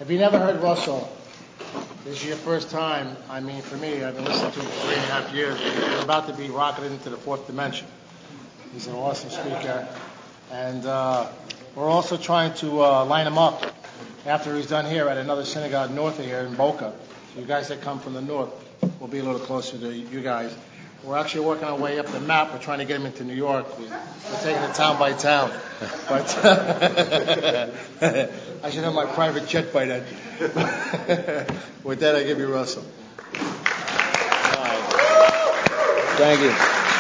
If you never heard Russell, this is your first time. I mean, for me, I've been listening to him for 3.5 years. We're about to be rocketed into the fourth dimension. He's an awesome speaker. And we're also trying to line him up after he's done here at another synagogue north of here in Boca. So you guys that come from the north will be a little closer to you guys. We're actually working our way up the map. We're trying to get him into New York. We're taking it town by town. But I should have my private jet by then. With that, I give you Russell. Thank you.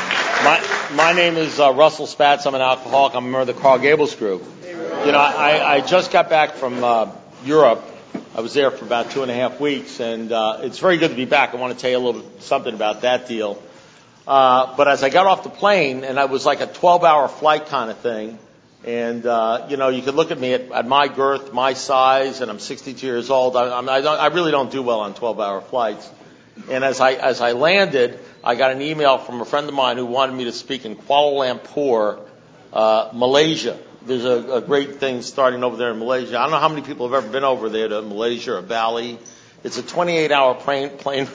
My name is Russell Spatz. I'm an alcoholic. I'm a member of the Carl Gables group. I just got back from Europe. I was there for about 2.5 weeks, and it's very good to be back. I want to tell you a little something about that deal. But as I got off the plane, and I was like a 12-hour flight kind of thing, and you could look at me at my girth, my size, and I'm 62 years old. I really don't do well on 12-hour flights. And as I landed, I got an email from a friend of mine who wanted me to speak in Kuala Lumpur, Malaysia. There's a great thing starting over there in Malaysia. I don't know how many people have ever been over there to Malaysia or Bali. It's a 28-hour plane.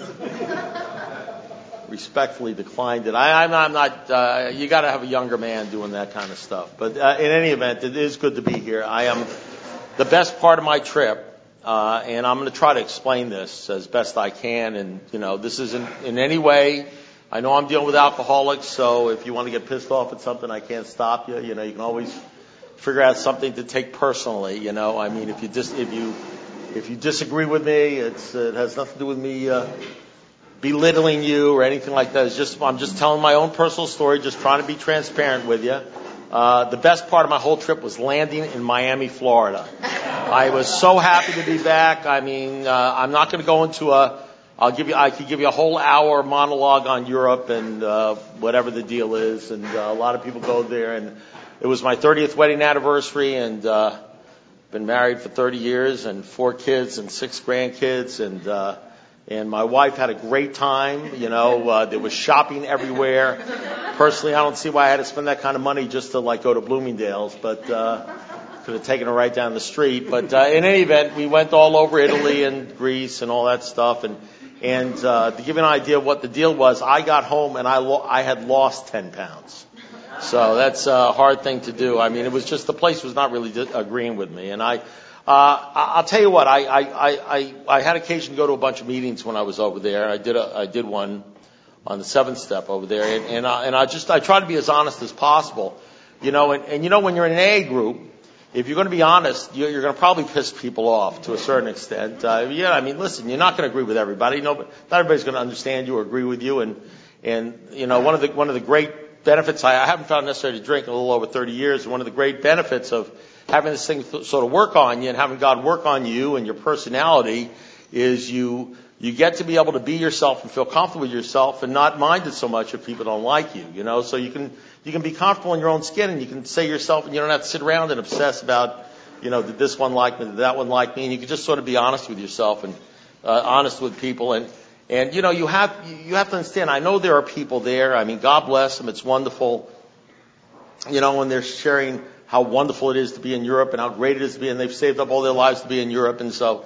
Respectfully declined it. I'm not. You got to have a younger man doing that kind of stuff. But in any event, it is good to be here. I am the best part of my trip, and I'm going to try to explain this as best I can. And this isn't in any way. I know I'm dealing with alcoholics, so if you want to get pissed off at something, I can't stop you. You can always figure out something to take personally. I mean, if you disagree with me, it has nothing to do with me belittling you or anything like that. I'm just telling my own personal story, just trying to be transparent with you. The best part of my whole trip was landing in Miami, Florida. I was so happy to be back. I mean, I'm not going to go into I could give you a whole hour monologue on Europe and whatever the deal is. And a lot of people go there. And it was my 30th wedding anniversary, and been married for 30 years, and 4 kids and 6 grandkids, and my wife had a great time. There was shopping everywhere. Personally, I don't see why I had to spend that kind of money just to go to Bloomingdale's, but could have taken her right down the street. But in any event, we went all over Italy and Greece and all that stuff. And to give you an idea of what the deal was, I got home and I had lost 10 pounds. So that's a hard thing to do. I mean, it was just the place was not really agreeing with me, and I'll tell you what. I had occasion to go to a bunch of meetings when I was over there. I did one on the 7th step over there, and I try to be as honest as possible, and when you're in an AA group, if you're going to be honest, you're going to probably piss people off to a certain extent. I mean, listen, you're not going to agree with everybody. Not everybody's going to understand you or agree with you, and one of the great benefits I haven't found necessary to drink in a little over 30 years. One of the great benefits of having this thing sort of work on you and having God work on you and your personality is you get to be able to be yourself and feel comfortable with yourself and not mind it so much if people don't like you, so you can be comfortable in your own skin and you can say yourself and you don't have to sit around and obsess about, did this one like me, did that one like me, and you can just sort of be honest with yourself and honest with people and you have to understand, I know there are people there. I mean, God bless them. It's wonderful, when they're sharing how wonderful it is to be in Europe and how great it is to be, and they've saved up all their lives to be in Europe. And so,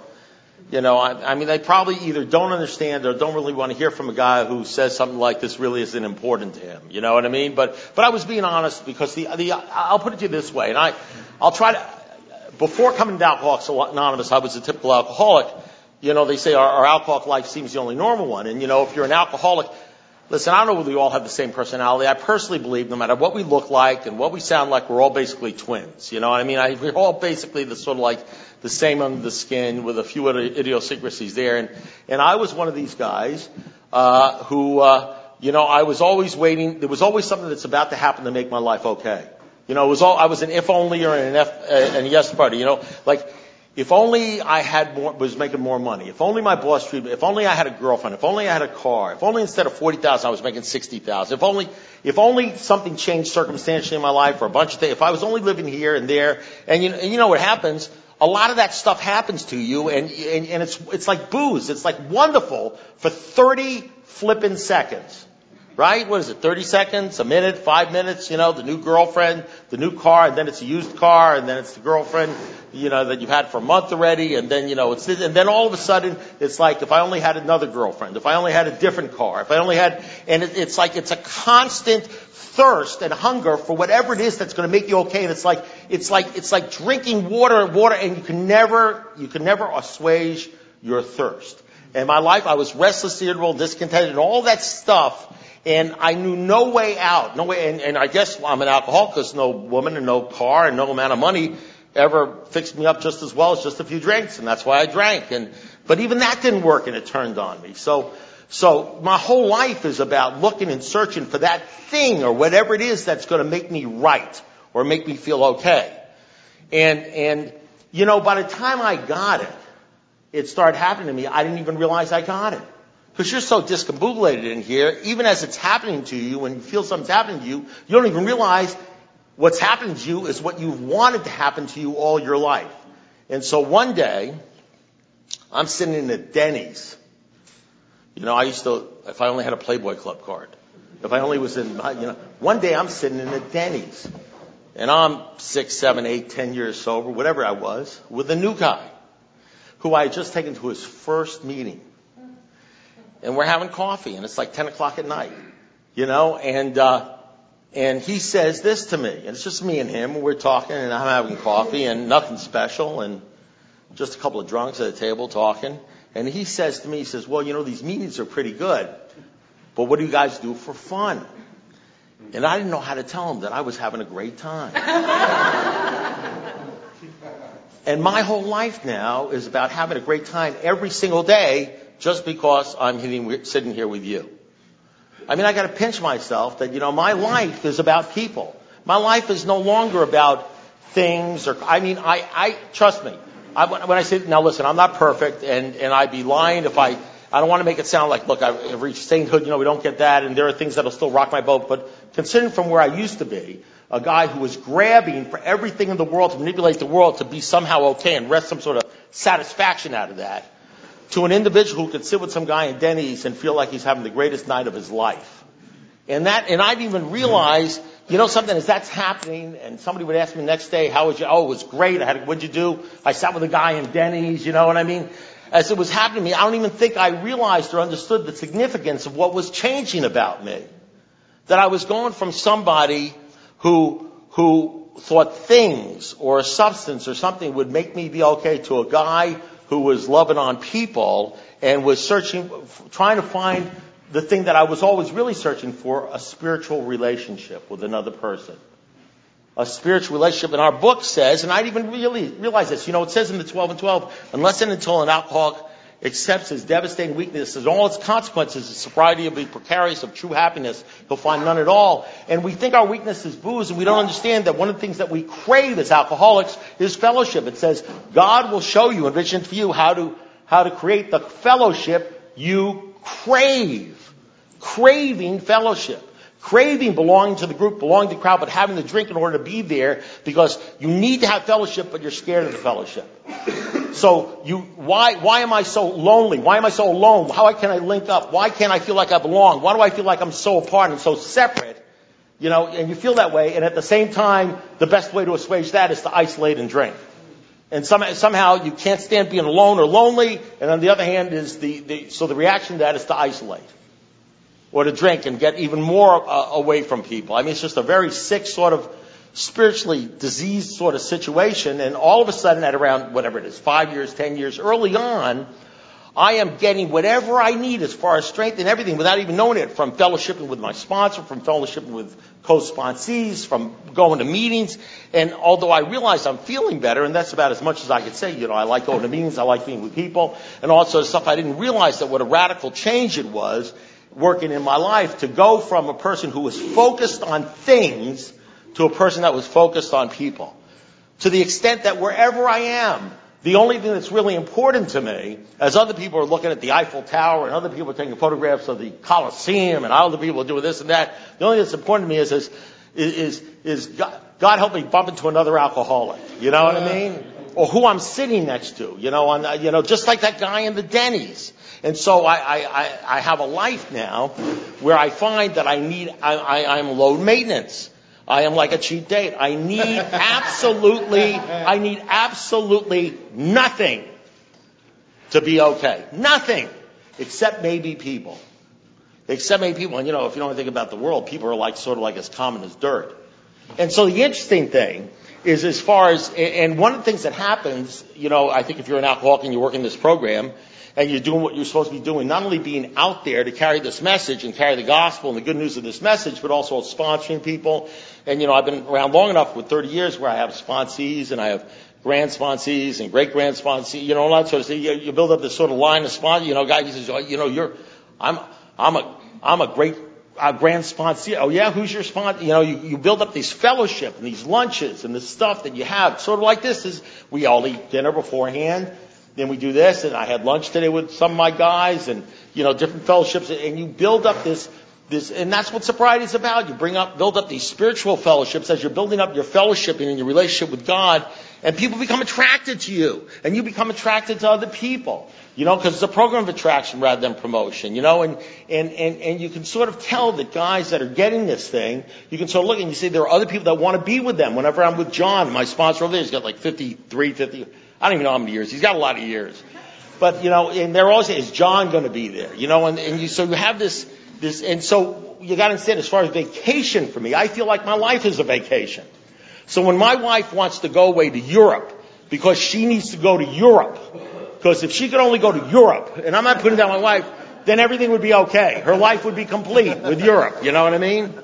I mean, they probably either don't understand or don't really want to hear from a guy who says something like this really isn't important to him. You know what I mean? But I was being honest because I'll put it to you this way, and I'll try to, before coming to Alcoholics Anonymous, I was a typical alcoholic. They say our alcoholic life seems the only normal one. And, if you're an alcoholic, listen, I don't know whether we all have the same personality. I personally believe no matter what we look like and what we sound like, we're all basically twins. You know what I mean? We're all basically the same under the skin with a few idiosyncrasies there. And I was one of these guys, who, I was always waiting. There was always something that's about to happen to make my life okay. I was an if only or an yes party, if only I was making more money. If only my boss treated me. If only I had a girlfriend. If only I had a car. If only instead of $40,000 I was making $60,000. If only something changed circumstantially in my life or a bunch of things. If I was only living here and there. And you know what happens? A lot of that stuff happens to you, and it's like booze. It's like wonderful for 30 flippin' seconds. right? What is it, 30 seconds, a minute, 5 minutes, the new girlfriend, the new car, and then it's a used car, and then it's the girlfriend, that you've had for a month already, and then, it's this, and then all of a sudden, it's like, if I only had another girlfriend, if I only had a different car, if I only had, and it's like, it's a constant thirst and hunger for whatever it is that's going to make you okay, and it's like drinking water, and you can never assuage your thirst. In my life, I was restless, irritable, discontented, and all that stuff. And I knew no way out, no way, and I guess I'm an alcoholic because no woman and no car and no amount of money ever fixed me up just as well as just a few drinks, and that's why I drank. But even that didn't work, and it turned on me. So my whole life is about looking and searching for that thing or whatever it is that's going to make me right or make me feel okay. And by the time I got it, it started happening to me. I didn't even realize I got it. Because you're so discombobulated in here, even as it's happening to you, when you feel something's happening to you, you don't even realize what's happening to you is what you've wanted to happen to you all your life. And so one day, I'm sitting in a Denny's. I used to, if I only had a Playboy Club card, if I only was in, one day I'm sitting in a Denny's. And I'm 6, 7, 8, 10 years sober, whatever I was, with a new guy who I had just taken to his first meeting. And we're having coffee, and it's like 10 o'clock at night, and he says this to me, and it's just me and him, and we're talking, and I'm having coffee, and nothing special, and just a couple of drunks at a table talking, and he says to me, he says, well, these meetings are pretty good, but what do you guys do for fun? And I didn't know how to tell him that I was having a great time. And my whole life now is about having a great time every single day, just because I'm sitting here with you. I got to pinch myself that, my life is about people. My life is no longer about things I trust me. When I say, now listen, I'm not perfect and I'd be lying if I don't want to make it sound like, look, I've reached sainthood, we don't get that, and there are things that'll still rock my boat, but considering from where I used to be, a guy who was grabbing for everything in the world to manipulate the world to be somehow okay and wrest some sort of satisfaction out of that, to an individual who could sit with some guy in Denny's and feel like he's having the greatest night of his life. And I didn't even realize, something as that's happening, and somebody would ask me the next day, how was you? Oh, it was great. What'd you do? I sat with a guy in Denny's, you know what I mean? As it was happening to me, I don't even think I realized or understood the significance of what was changing about me. That I was going from somebody who thought things or a substance or something would make me be okay to a guy who was loving on people and was trying to find the thing that I was always really searching for, a spiritual relationship with another person. A spiritual relationship. And our book says, and I didn't even really realize this, it says in the 12 and 12, unless and until an alcoholic accepts his devastating weaknesses and all its consequences, the sobriety will be precarious of true happiness, he'll find none at all. And we think our weakness is booze, and we don't understand that one of the things that we crave as alcoholics is fellowship. It says, God will show you, envision for you how to create the fellowship you crave. Craving fellowship. Craving belonging to the group, belonging to the crowd, but having the drink in order to be there because you need to have fellowship, but you're scared of the fellowship. So why am I so lonely? Why am I so alone? How can I link up? Why can't I feel like I belong? Why do I feel like I'm so apart and so separate? And you feel that way, and at the same time, the best way to assuage that is to isolate and drink. And somehow you can't stand being alone or lonely, and on the other hand is so the reaction to that is to isolate. Or to drink and get even more away from people. It's just a very sick sort of spiritually diseased sort of situation. And all of a sudden at around, whatever it is, 5 years, 10 years, early on, I am getting whatever I need as far as strength and everything without even knowing it, from fellowshipping with my sponsor, from fellowshipping with co-sponsees, from going to meetings. And although I realize I'm feeling better, and that's about as much as I could say, I like going to meetings, I like being with people, and all sorts of stuff, I didn't realize that what a radical change it was working in my life to go from a person who was focused on things to a person that was focused on people. To the extent that wherever I am, the only thing that's really important to me, as other people are looking at the Eiffel Tower and other people are taking photographs of the Colosseum and other people are doing this and that, the only thing that's important to me is God help me bump into another alcoholic. You know what I mean? or who I'm sitting next to, just like that guy in the Denny's. And so I have a life now where I find that I'm low maintenance. I am like a cheap date. I need absolutely nothing to be okay. Nothing. Except maybe people. And if you don't think about the world, people are sort of as common as dirt. And so the interesting thing is, as far as, and one of the things that happens, I think if you're an alcoholic and you work in this program, and you're doing what you're supposed to be doing, not only being out there to carry this message and carry the gospel and the good news of this message, but also sponsoring people. And, I've been around long enough with 30 years where I have sponsees and I have grand sponsees and great grand sponsees, all that sort of thing. You build up this sort of line of sponsors, guy who says, I'm a great grand sponsee. Oh yeah, who's your sponsor? You build up these fellowship and these lunches and this stuff that you have. Sort of like this is, we all eat dinner beforehand. Then we do this, and I had lunch today with some of my guys, and different fellowships, and you build up this, and that's what sobriety is about. You build up these spiritual fellowships as you're building up your fellowship and in your relationship with God, and people become attracted to you, and you become attracted to other people, because it's a program of attraction rather than promotion, and you can sort of tell that guys that are getting this thing, you can sort of look and you see there are other people that want to be with them. Whenever I'm with John, my sponsor over there, he's got 50, I don't even know how many years. He's got a lot of years. But, and they're always saying, is John going to be there? So you have this, and so you got to understand, as far as vacation for me, I feel like my life is a vacation. So when my wife wants to go away to Europe, because she needs to go to Europe, because if she could only go to Europe, and I'm not putting down my wife, then everything would be okay. Her life would be complete with Europe. You know what I mean?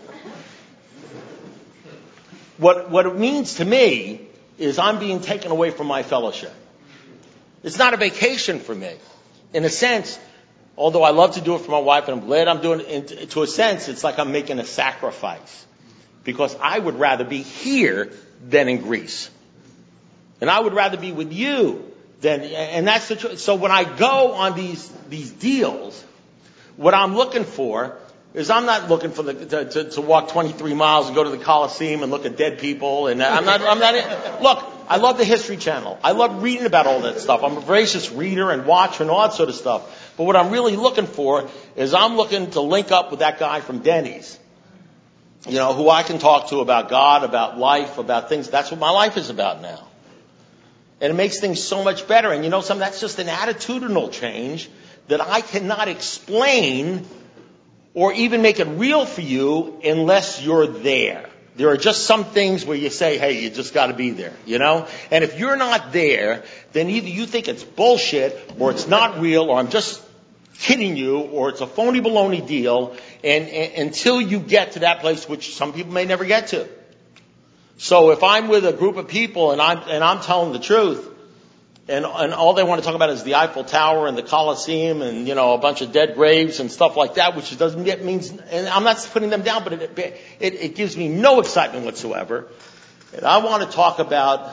What it means to me is I'm being taken away from my fellowship. It's not a vacation for me. In a sense, although I love to do it for my wife and I'm glad I'm doing it, to a sense, it's like I'm making a sacrifice. Because I would rather be here than in Greece. And I would rather be with you than, and that's the truth. So when I go on these deals, what I'm looking for is I'm not looking for to walk 23 miles and go to the Coliseum and look at dead people. And look, I love the History Channel. I love reading about all that stuff. I'm a voracious reader and watcher and all that sort of stuff. But what I'm really looking for is I'm looking to link up with that guy from Denny's. Who I can talk to about God, about life, about things. That's what my life is about now. And it makes things so much better. And that's just an attitudinal change that I cannot explain or even make it real for you unless you're there. There are just some things where you say, hey, you just got to be there, And if you're not there, then either you think it's bullshit or it's not real or I'm just kidding you or it's a phony baloney deal and until you get to that place, which some people may never get to. So if I'm with a group of people and I'm telling the truth, and all they want to talk about is the Eiffel Tower and the Colosseum and, a bunch of dead graves and stuff like that, which doesn't means, and I'm not putting them down, but it gives me no excitement whatsoever. And I want to talk about,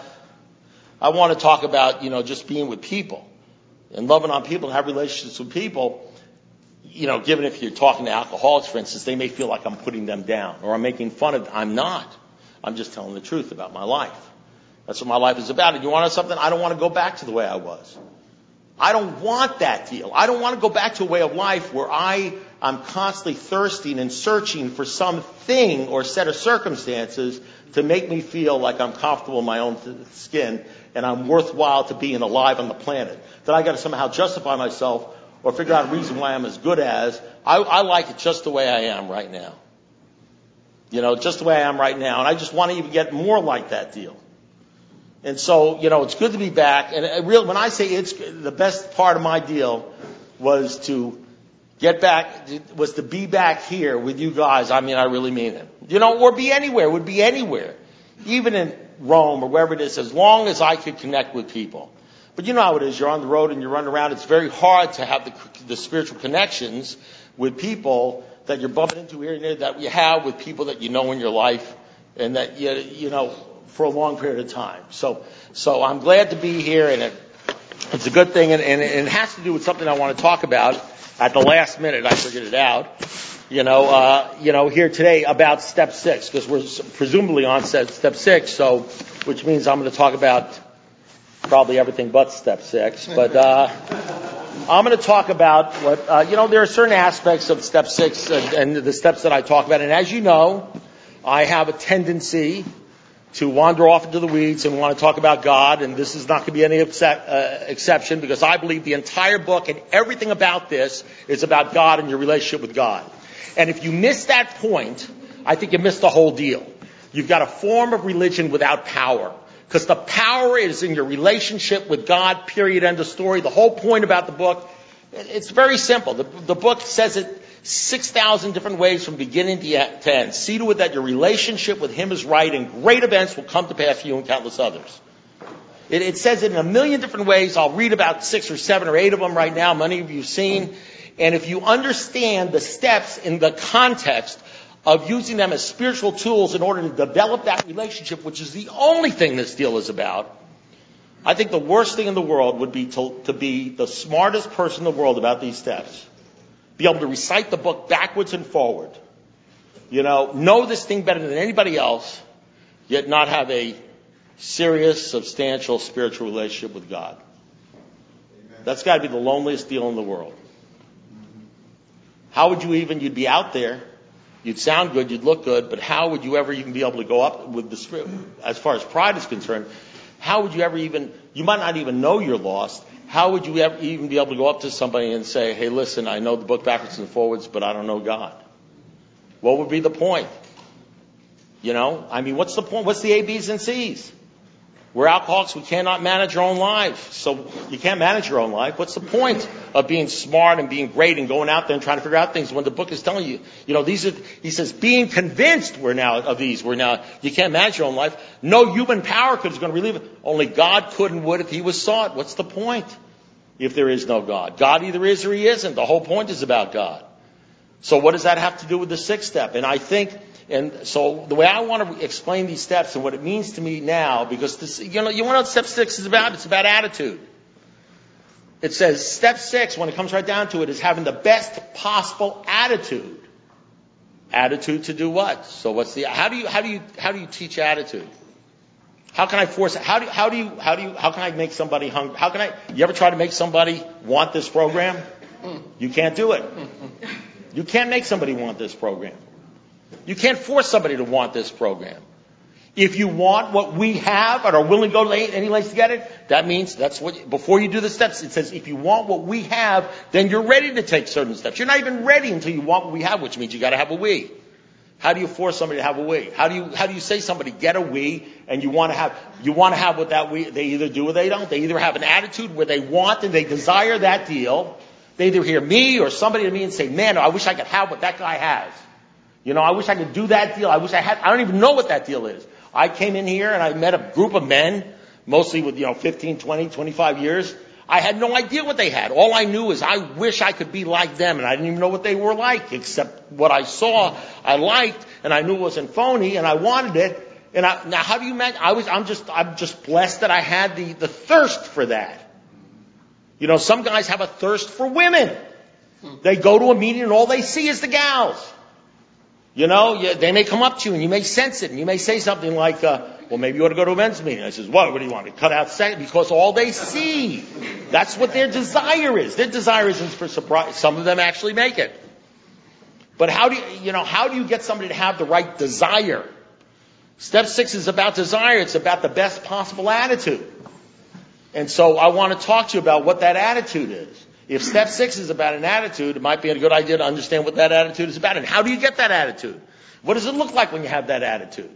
just being with people and loving on people and have relationships with people. Given if you're talking to alcoholics, for instance, they may feel like I'm putting them down or I'm making fun of them. I'm not. I'm just telling the truth about my life. That's what my life is about. And you want to know something? I don't want to go back to the way I was. I don't want that deal. I don't want to go back to a way of life where I'm constantly thirsting and searching for something or set of circumstances to make me feel like I'm comfortable in my own skin and I'm worthwhile to being alive on the planet. That I got to somehow justify myself or figure out a reason why I'm as good as. I like it just the way I am right now. Just the way I am right now. And I just want to even get more like that deal. And so, it's good to be back. And when I say it's the best part of my deal was to get back, was to be back here with you guys. I mean, I really mean it. Or be anywhere, would be anywhere. Even in Rome or wherever it is, as long as I could connect with people. But you know how it is. You're on the road and you run around. It's very hard to have the spiritual connections with people that you're bumping into here and there that you have with people that you know in your life and that, for a long period of time. So I'm glad to be here, and it's a good thing, and it has to do with something I want to talk about. At the last minute, I figured it out. Here today about step 6, because we're presumably on step 6. So, which means I'm going to talk about probably everything but step 6. But I'm going to talk about what, there are certain aspects of step 6 and the steps that I talk about. And as you know, I have a tendency to wander off into the weeds and want to talk about God, and this is not going to be any exception, because I believe the entire book and everything about this is about God and your relationship with God. And if you miss that point, I think you missed the whole deal. You've got a form of religion without power, because the power is in your relationship with God, period, end of story. The whole point about the book, it's very simple. The book says it 6,000 different ways from beginning to end. See to it that your relationship with Him is right, and great events will come to pass for you and countless others. It says it in a million different ways. I'll read about 6 or 7 or 8 of them right now. Many of you have seen. And if you understand the steps in the context of using them as spiritual tools in order to develop that relationship, which is the only thing this deal is about, I think the worst thing in the world would be to be the smartest person in the world about these steps. Be able to recite the book backwards and forward. Know this thing better than anybody else, yet not have a serious, substantial spiritual relationship with God. Amen. That's got to be the loneliest deal in the world. How would you'd be out there, you'd sound good, you'd look good, but how would you ever even be able to go up with the Spirit? As far as pride is concerned, how would you ever you might not even know you're lost. How would you ever even be able to go up to somebody and say, hey, listen, I know the book backwards and forwards, but I don't know God? What would be the point? What's the point? What's the A, B's, and C's? We're alcoholics. We cannot manage our own life. So you can't manage your own life. What's the point of being smart and being great and going out there and trying to figure out things when the book is telling you, he says, being convinced you can't manage your own life. No human power is going to relieve it. Only God could and would if He was sought. What's the point if there is no God? God either is or He isn't. The whole point is about God. So what does that have to do with the 6th step? And so the way I want to explain these steps and what it means to me now, because this, you want to know what step 6 is about? It's about attitude. It says step 6, when it comes right down to it, is having the best possible attitude. Attitude to do what? So how do you teach attitude? How can I force it? How can I make somebody hungry? You ever try to make somebody want this program? You can't do it. You can't make somebody want this program. You can't force somebody to want this program. If you want what we have and are willing to go to any lengths to get it, that means before you do the steps, it says if you want what we have, then you're ready to take certain steps. You're not even ready until you want what we have, which means you got to have a we. How do you force somebody to have a we? How do you say somebody get a we, and you want to have what that we, they either do or they don't. They either have an attitude where they want and they desire that deal. They either hear me or somebody to me and say, man, I wish I could have what that guy has. I wish I could do that deal. I don't even know what that deal is. I came in here and I met a group of men, mostly with, 15, 20, 25 years. I had no idea what they had. All I knew is I wish I could be like them, and I didn't even know what they were like, except what I saw, I liked, and I knew it wasn't phony, and I wanted it. Now how do you imagine? I'm just blessed that I had the thirst for that. Some guys have a thirst for women. They go to a meeting and all they see is the gals. They may come up to you and you may sense it, and you may say something like, well, maybe you ought to go to a men's meeting. I says, what do you want to cut out sex? Because all they see, that's what their desire is. Their desire isn't for surprise. Some of them actually make it. But how do you get somebody to have the right desire? Step 6 is about desire. It's about the best possible attitude. And so I want to talk to you about what that attitude is. If step 6 is about an attitude, it might be a good idea to understand what that attitude is about. And how do you get that attitude? What does it look like when you have that attitude?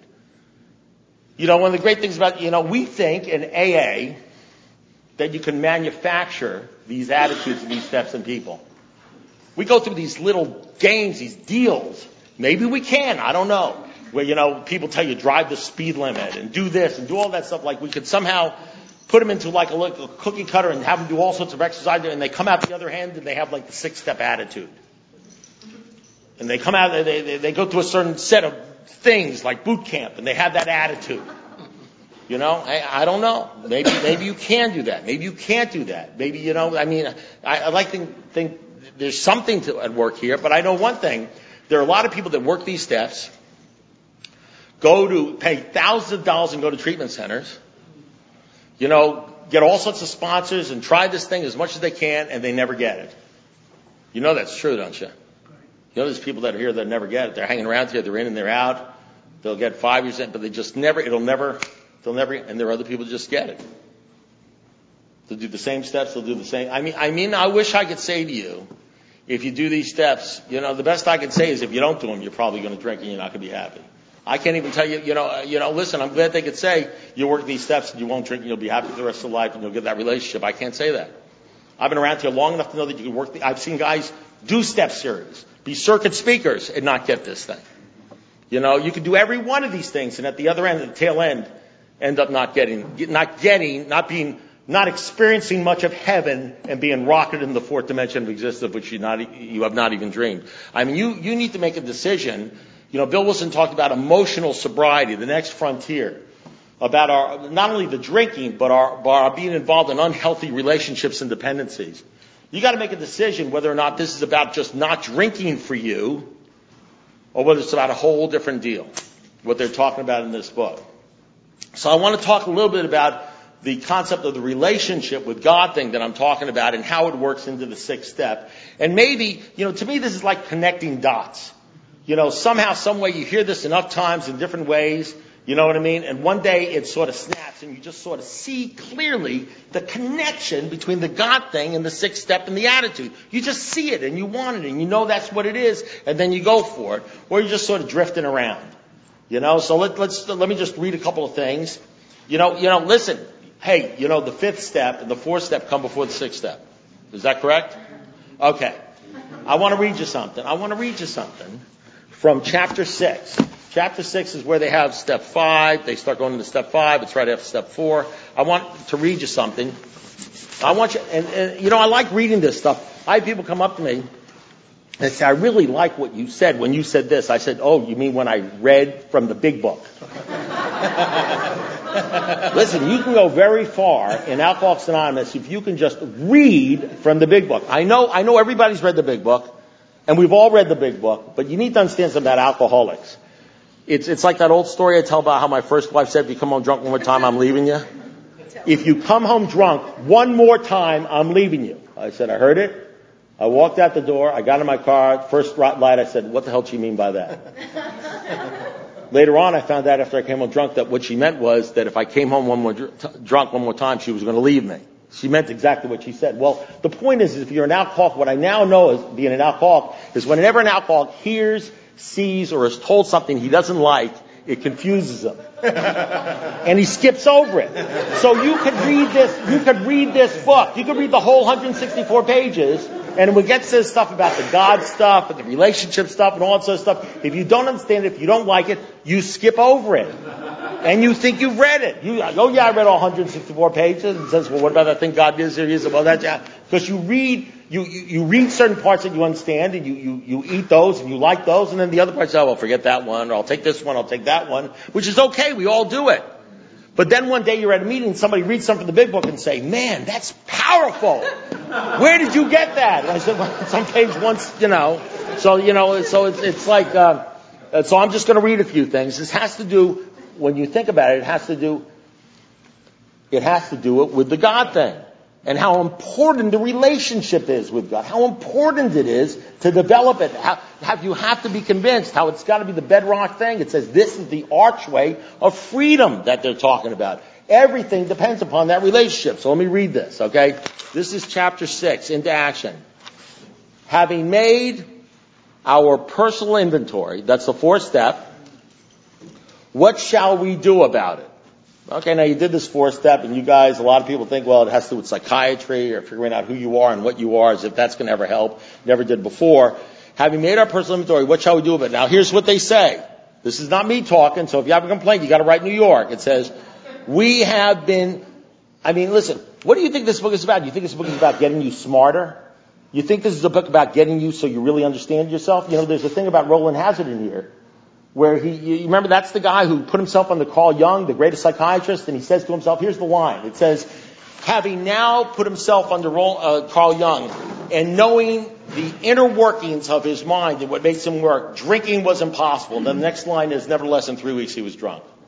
One of the great things about, we think in AA that you can manufacture these attitudes and these steps in people. We go through these little games, these deals. Maybe we can, I don't know. Where, people tell you drive the speed limit and do this and do all that stuff. Like we could somehow put them into like a cookie cutter and have them do all sorts of exercise, and they come out the other end and they have like the 6-step attitude. And they come out, they go through a certain set of things like boot camp, and they have that attitude. I don't know. Maybe you can do that. Maybe you can't do that. Maybe, I like to think there's something at work here, but I know one thing. There are a lot of people that work these steps, pay thousands of dollars and go to treatment centers, get all sorts of sponsors and try this thing as much as they can, and they never get it. You know that's true, don't you? You know there's people that are here that never get it. They're hanging around here, they're in and they're out. They'll get 5 years in, but they just never, they'll never, and there are other people that just get it. They'll do the same steps, they'll do the same. I mean, I wish I could say to you, if you do these steps, the best I can say is if you don't do them, you're probably going to drink and you're not going to be happy. I can't even tell you, listen, I'm glad they could say you work these steps and you won't drink and you'll be happy for the rest of life and you'll get that relationship. I can't say that. I've been around here long enough to know that you can work. I've seen guys do step series, be circuit speakers, and not get this thing. You can do every one of these things, and at the other end, at the tail end, end up not experiencing much of heaven and being rocketed in the fourth dimension of existence, of which you have not even dreamed. I mean, you need to make a decision. Bill Wilson talked about emotional sobriety, the next frontier, about our, not only the drinking, but our being involved in unhealthy relationships and dependencies. You got to make a decision whether or not this is about just not drinking for you, or whether it's about a whole different deal, what they're talking about in this book. So I want to talk a little bit about the concept of the relationship with God thing that I'm talking about and how it works into the sixth step. And maybe, to me this is like connecting dots. Somehow, some way you hear this enough times in different ways, you know what I mean? And one day it sort of snaps and you just sort of see clearly the connection between the God thing and the sixth step and the attitude. You just see it and you want it and you know that's what it is and then you go for it. Or you're just sort of drifting around. So let me just read a couple of things. Listen. Hey, the fifth step and the fourth step come before the sixth step. Is that correct? Okay. I want to read you something from chapter 6. Chapter 6 is where they have step 5. They start going into step 5. It's right after step 4. I want to read you something. I want you, and I like reading this stuff. I have people come up to me and say, I really like what you said when you said this. I said, oh, you mean when I read from the big book? Listen, you can go very far in Alcoholics Anonymous if you can just read from the big book. I know everybody's read the big book, and we've all read the big book, but you need to understand something about alcoholics. It's like that old story I tell about how my first wife said, if you come home drunk one more time, I'm leaving you. If you come home drunk one more time, I'm leaving you. I said, I heard it. I walked out the door. I got in my car. First light, I said, what the hell do you mean by that? Later on, I found out after I came home drunk that what she meant was that if I came home drunk one more time, she was going to leave me. She meant exactly what she said. Well, the point is if you're an alcoholic, what I now know as being an alcoholic is whenever an alcoholic hears, sees, or is told something he doesn't like, it confuses him. And he skips over it. So you could read this book. You could read the whole 164 pages. And when it gets to this stuff about the God stuff and the relationship stuff and all that sort of stuff, if you don't understand it, if you don't like it, you skip over it. And you think you've read it. I read all 164 pages. And says, well, what about that thing God is here? Well, that's, because you read certain parts that you understand and you eat those and you like those. And then the other parts, well, forget that one, or I'll take this one, I'll take that one, which is okay. We all do it. But then one day you're at a meeting and somebody reads something from the big book and say, man, that's powerful. Where did you get that? And I said, well, it's on page once, So, it's like, so I'm just going to read a few things. This has to do, when you think about it, it has to do it with the God thing. And how important the relationship is with God. How important it is to develop it. You have to be convinced how it's got to be the bedrock thing. It says this is the archway of freedom that they're talking about. Everything depends upon that relationship. So let me read this, okay? This is chapter 6, into action. Having made our personal inventory, that's the fourth step, what shall we do about it? Okay, now you did this fourth step, and you guys, a lot of people think, well, it has to do with psychiatry or figuring out who you are and what you are, as if that's going to ever help. Never did before. Having made our personal inventory, what shall we do about it? Now, here's what they say. This is not me talking, so if you have a complaint, you got to write New York. It says, we have been, listen, what do you think this book is about? Do you think this book is about getting you smarter? You think this is a book about getting you so you really understand yourself? There's a thing about Roland Hazard in here, where you remember that's the guy who put himself under Carl Jung, the greatest psychiatrist, and he says to himself, here's the line. It says, having now put himself under Carl Jung and knowing the inner workings of his mind and what makes him work, drinking was impossible. And the next line is, nevertheless, in 3 weeks he was drunk.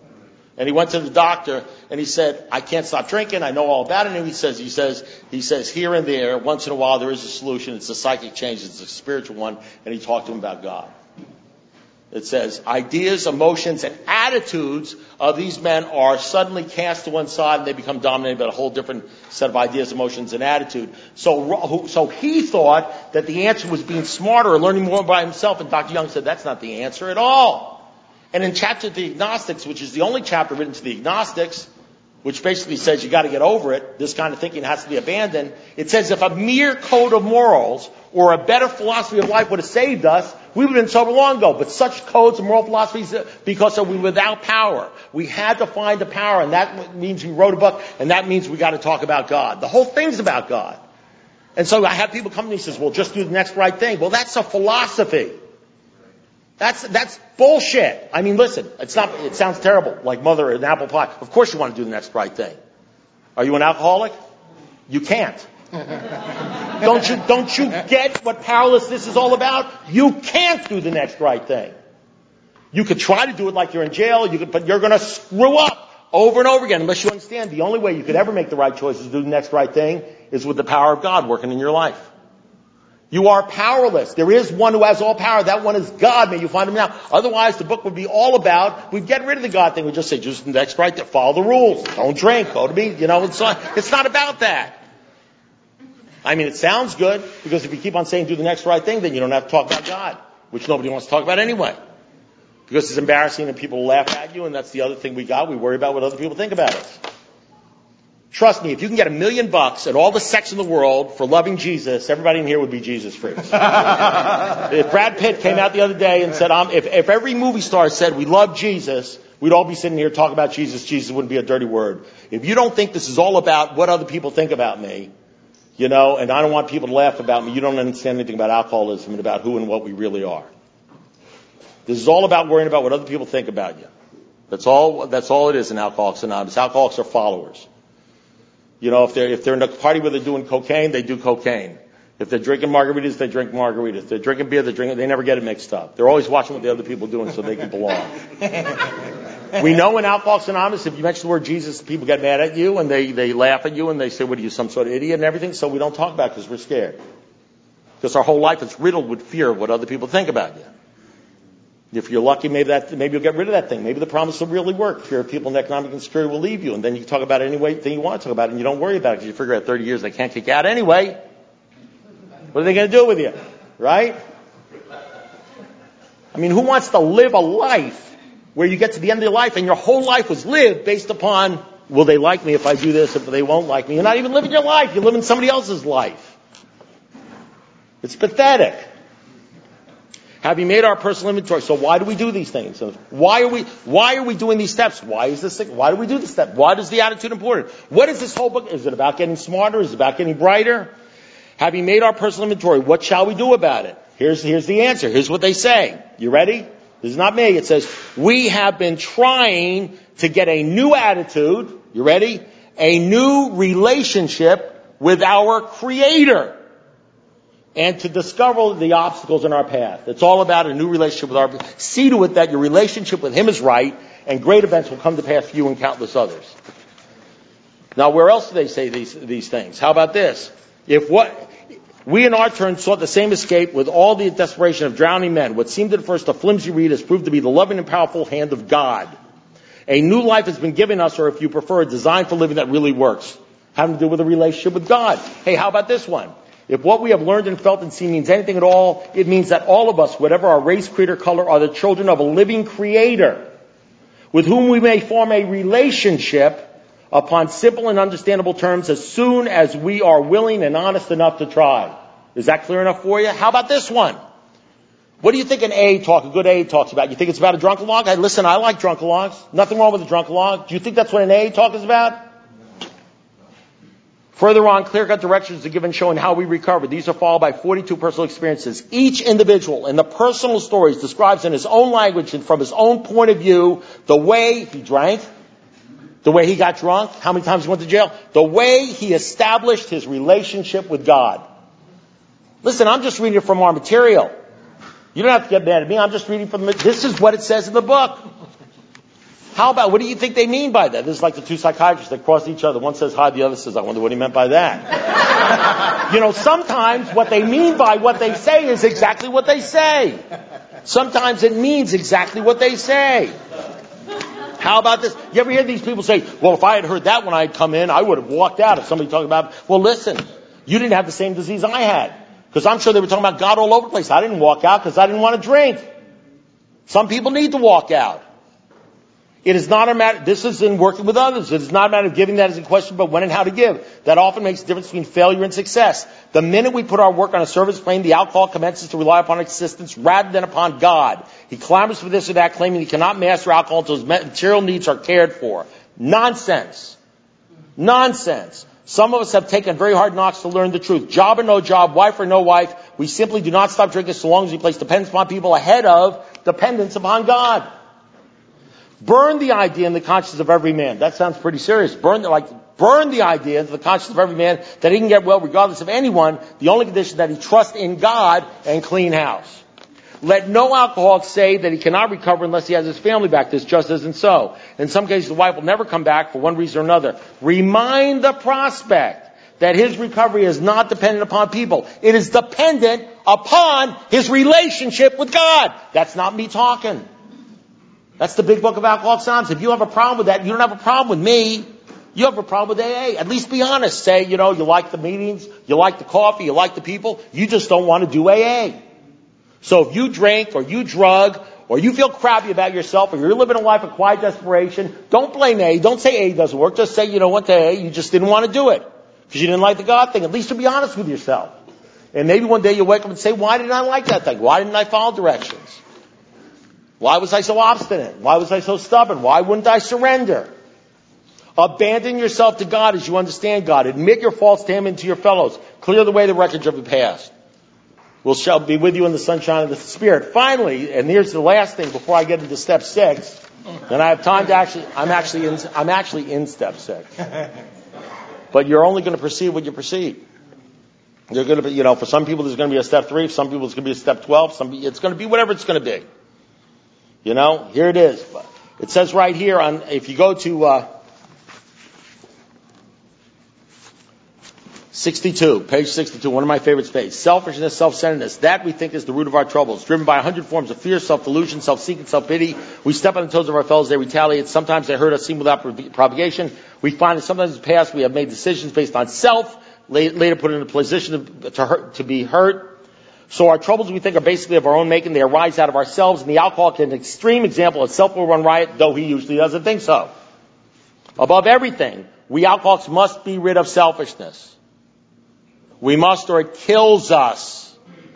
And he went to the doctor and he said, I can't stop drinking. I know all about it. And he says, here and there, once in a while there is a solution. It's a psychic change. It's a spiritual one. And he talked to him about God. It says, ideas, emotions, and attitudes of these men are suddenly cast to one side and they become dominated by a whole different set of ideas, emotions, and attitude. So he thought that the answer was being smarter or learning more by himself. And Dr. Young said, that's not the answer at all. And in chapter to the agnostics, which is the only chapter written to the agnostics, which basically says you got to get over it, this kind of thinking has to be abandoned, it says if a mere code of morals or a better philosophy of life would have saved us, we would have been sober long ago. But such codes and moral philosophies, because we were without power. We had to find the power, and that means we wrote a book, and that means we got to talk about God. The whole thing's about God. And so I have people come to me and says, well, just do the next right thing. Well, that's a philosophy. That's bullshit. I mean, listen, it sounds terrible, like mother and apple pie. Of course you want to do the next right thing. Are you an alcoholic? You can't. Don't you get what powerlessness is all about? You can't do the next right thing. You could try to do it like you're in jail, but you're going to screw up over and over again unless you understand the only way you could ever make the right choices to do the next right thing is with the power of God working in your life. You are powerless. There is one who has all power. That one is God. May you find him now. Otherwise, the book would be all about, we'd get rid of the God thing. We'd just say, just the next right thing. Follow the rules. Don't drink. Go to me. It's not about that. I mean, it sounds good, because if you keep on saying do the next right thing, then you don't have to talk about God, which nobody wants to talk about anyway. Because it's embarrassing and people laugh at you, and that's the other thing we got. We worry about what other people think about us. Trust me, if you can get $1 million and all the sex in the world for loving Jesus, everybody in here would be Jesus freaks. If Brad Pitt came out the other day and said, if every movie star said we love Jesus, we'd all be sitting here talking about Jesus. Jesus wouldn't be a dirty word. If you don't think this is all about what other people think about me, and I don't want people to laugh about me, you don't understand anything about alcoholism and about who and what we really are. This is all about worrying about what other people think about you. That's all it is in Alcoholics Anonymous. Alcoholics are followers. If they're in a party where they're doing cocaine, they do cocaine. If they're drinking margaritas, they drink margaritas. If they're drinking beer, they never get it mixed up. They're always watching what the other people are doing so they can belong. We know in Alcoholics Anonymous, if you mention the word Jesus, people get mad at you and they laugh at you and they say, what are you, some sort of idiot and everything? So we don't talk about it because we're scared. Because our whole life is riddled with fear of what other people think about you. If you're lucky, maybe you'll get rid of that thing. Maybe the promise will really work. Fear of people and economic insecurity will leave you. And then you can talk about it any way thing you want to talk about it, and you don't worry about it because you figure out 30 years they can't kick you out anyway. What are they going to do with you? Right? I mean, who wants to live a life where you get to the end of your life and your whole life was lived based upon, will they like me if I do this, if they won't like me? You're not even living your life. You're living somebody else's life. It's pathetic. Having made our personal inventory. So why do we do these things? Why are we doing these steps? Why do we do this step? Why is the attitude important? What is this whole book? Is it about getting smarter? Is it about getting brighter? Having made our personal inventory, what shall we do about it? Here's the answer. Here's what they say. You ready? This is not me. It says, we have been trying to get a new attitude. You ready? A new relationship with our Creator. And to discover the obstacles in our path. It's all about a new relationship with our... See to it that your relationship with Him is right, and great events will come to pass for you and countless others. Now, where else do they say these things? How about this? We in our turn sought the same escape with all the desperation of drowning men. What seemed at first a flimsy reed has proved to be the loving and powerful hand of God. A new life has been given us, or if you prefer, a design for living that really works. Having to do with a relationship with God. Hey, how about this one? If what we have learned and felt and seen means anything at all, it means that all of us, whatever our race, creed, or color, are the children of a living Creator with whom we may form a relationship upon simple and understandable terms as soon as we are willing and honest enough to try. Is that clear enough for you? How about this one? What do you think a good A talks about? You think it's about a drunk-along? Hey, listen, I like drunk-alongs. Nothing wrong with a drunk-along. Do you think that's what an A talk is about? Further on, clear-cut directions are given showing how we recover. These are followed by 42 personal experiences. Each individual in the personal stories describes in his own language and from his own point of view the way he drank, the way he got drunk, how many times he went to jail, the way he established his relationship with God. Listen, I'm just reading it from our material. You don't have to get mad at me. I'm just reading from this is what it says in the book. How about, what do you think they mean by that? This is like the two psychiatrists that cross each other. One says hi, the other says, I wonder what he meant by that. Sometimes what they mean by what they say is exactly what they say. Sometimes it means exactly what they say. How about this? You ever hear these people say, well, if I had heard that when I had come in, I would have walked out. If somebody talking about, well, listen, you didn't have the same disease I had. Because I'm sure they were talking about God all over the place. I didn't walk out because I didn't want to drink. Some people need to walk out. It is not a matter, this is in working with others. It is not a matter of giving that as a question, but when and how to give. That often makes the difference between failure and success. The minute we put our work on a service plane, the alcoholic commences to rely upon assistance rather than upon God. He clamors for this or that, claiming he cannot master alcohol until his material needs are cared for. Nonsense. Nonsense. Some of us have taken very hard knocks to learn the truth. Job or no job, wife or no wife, we simply do not stop drinking so long as we place dependence upon people ahead of dependence upon God. Burn the idea in the conscience of every man. That sounds pretty serious. Burn the idea into the conscience of every man that he can get well regardless of anyone. The only condition that he trusts in God and clean house. Let no alcoholic say that he cannot recover unless he has his family back. This just isn't so. In some cases, the wife will never come back for one reason or another. Remind the prospect that his recovery is not dependent upon people. It is dependent upon his relationship with God. That's not me talking. That's the big book of Alcoholics Anonymous. If you have a problem with that, you don't have a problem with me. You have a problem with AA. At least be honest. Say, you like the meetings, you like the coffee, you like the people. You just don't want to do AA. So if you drink or you drug or you feel crappy about yourself or you're living a life of quiet desperation, don't blame AA. Don't say AA doesn't work. Just say, what, to AA, you just didn't want to do it because you didn't like the God thing. At least to be honest with yourself. And maybe one day you'll wake up and say, why didn't I like that thing? Why didn't I follow directions? Why was I so obstinate? Why was I so stubborn? Why wouldn't I surrender? Abandon yourself to God as you understand God. Admit your faults to Him and to your fellows. Clear the way the wreckage of the past. We shall be with you in the sunshine of the Spirit. Finally, and here's the last thing before I get into step 6, then I have time to I'm actually in step 6. But you're only going to perceive what you perceive. You're going to be, for some people there's going to be a step 3, for some people it's going to be a step 12, it's going to be whatever it's going to be. Here it is. It says right here if you go to 62, page 62, one of my favorite pages. Selfishness, self-centeredness, that we think is the root of our troubles. Driven by 100 forms of fear, self-delusion, self-seeking, self-pity. We step on the toes of our fellows, they retaliate. Sometimes they hurt us, seem without propagation. We find that sometimes in the past we have made decisions based on self, later put in a position to be hurt. So our troubles, we think, are basically of our own making. They arise out of ourselves. And the alcoholic is an extreme example of self will run riot, though he usually doesn't think so. Above everything, we alcoholics must be rid of selfishness. We must, or it kills us.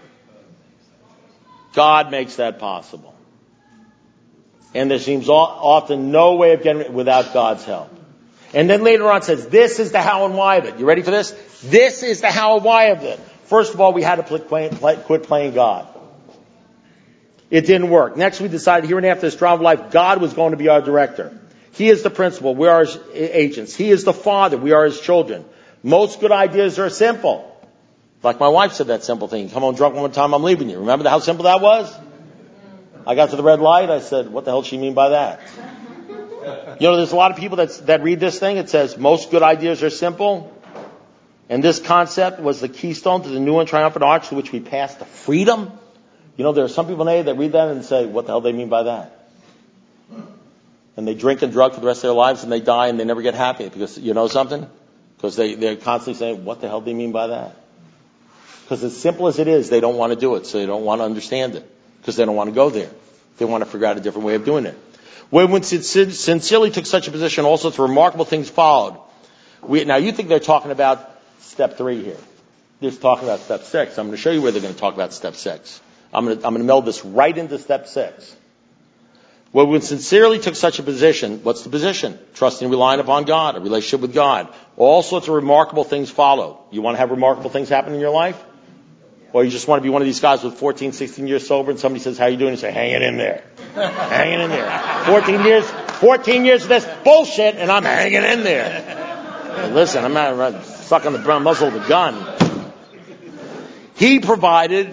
God makes that possible. And there seems often no way of getting it without God's help. And then later on it says, this is the how and why of it. You ready for this? This is the how and why of it. First of all, we had to quit playing God. It didn't work. Next, we decided here and after this drama of life, God was going to be our director. He is the principal. We are His agents. He is the Father. We are His children. Most good ideas are simple. Like my wife said that simple thing. Come home drunk one more time, I'm leaving you. Remember how simple that was? I got to the red light. I said, what the hell does she mean by that? There's a lot of people that read this thing. It says, most good ideas are simple. And this concept was the keystone to the new and triumphant arch to which we passed to freedom. There are some people in AA that read that and say, what the hell do they mean by that? And they drink and drug for the rest of their lives and they die and they never get happy because, something? Because they're constantly saying, what the hell do they mean by that? Because as simple as it is, they don't want to do it, so they don't want to understand it. Because they don't want to go there. They want to figure out a different way of doing it. When sincerely took such a position, all sorts of remarkable things followed. Now you think they're talking about step 3 here. They're talking about step 6. I'm going to show you where they're going to talk about step 6. I'm going to meld this right into step 6. When sincerely took such a position, what's the position? Trusting and relying upon God, a relationship with God. All sorts of remarkable things followed. You want to have remarkable things happen in your life? Or you just want to be one of these guys with 14, 16 years sober and somebody says, how you doing? You say, hanging in there. Hanging in there. 14 years of this bullshit and I'm hanging in there. Listen, I'm not sucking the muzzle of the gun. He provided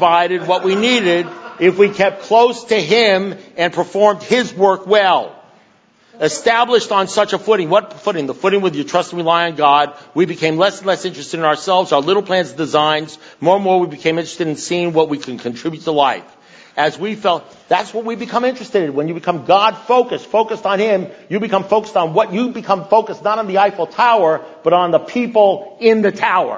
what we needed if we kept close to Him and performed His work well. Established on such a footing. What footing? The footing with you trust and rely on God. We became less and less interested in ourselves, our little plans and designs. More and more we became interested in seeing what we can contribute to life. As we felt, that's what we become interested in. When you become God-focused, focused on Him, you become focused on what you become focused, not on the Eiffel Tower, but on the people in the tower.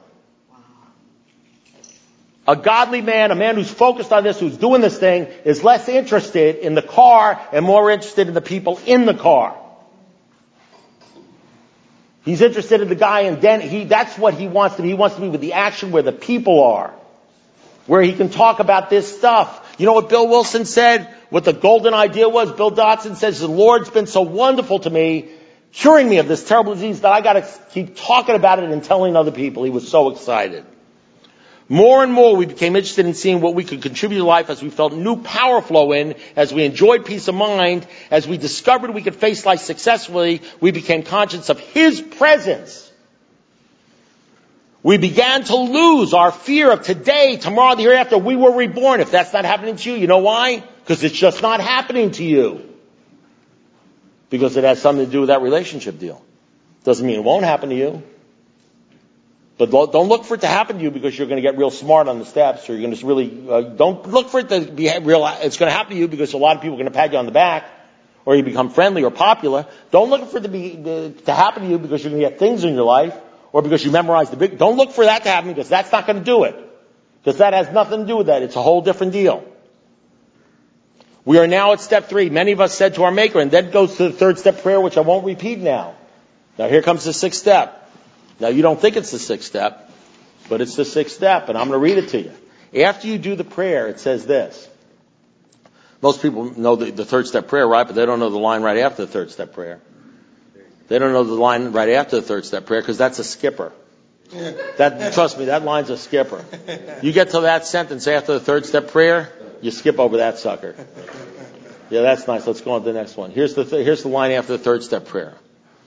A godly man, a man who's focused on this, who's doing this thing, is less interested in the car and more interested in the people in the car. He's interested in the guy in Den. That's what he wants to be. He wants to be with the action where the people are, where he can talk about this stuff. You know what Bill Wilson said? What the golden idea was? Bill Dotson says, the Lord's been so wonderful to me, curing me of this terrible disease, that I got to keep talking about it and telling other people. He was so excited. More and more we became interested in seeing what we could contribute to life as we felt new power flow in, as we enjoyed peace of mind, as we discovered we could face life successfully, we became conscious of His presence. We began to lose our fear of today, tomorrow, the hereafter. We were reborn. If that's not happening to you, you know why? Because it's just not happening to you. Because it has something to do with that relationship deal. Doesn't mean it won't happen to you. But don't look for it to happen to you because you're going to get real smart on the steps, or you're going to just really, don't look for it to be real, it's going to happen to you because a lot of people are going to pat you on the back, or you become friendly or popular. Don't look for it to happen to you because you're going to get things in your life, or because you memorize don't look for that to happen because that's not going to do it. Because that has nothing to do with that. It's a whole different deal. We are now at step 3. Many of us said to our Maker, and then goes to the 3rd step prayer, which I won't repeat now. Now here comes the 6th step. Now, you don't think it's the 6th step, but it's the 6th step, and I'm going to read it to you. After you do the prayer, it says this. Most people know the 3rd step prayer, right? But they don't know the line right after the 3rd step prayer. They don't know the line right after the 3rd step prayer because that's a skipper. Trust me, that line's a skipper. You get to that sentence after the 3rd step prayer, you skip over that sucker. Yeah, that's nice. Let's go on to the next one. Here's the line after the 3rd step prayer.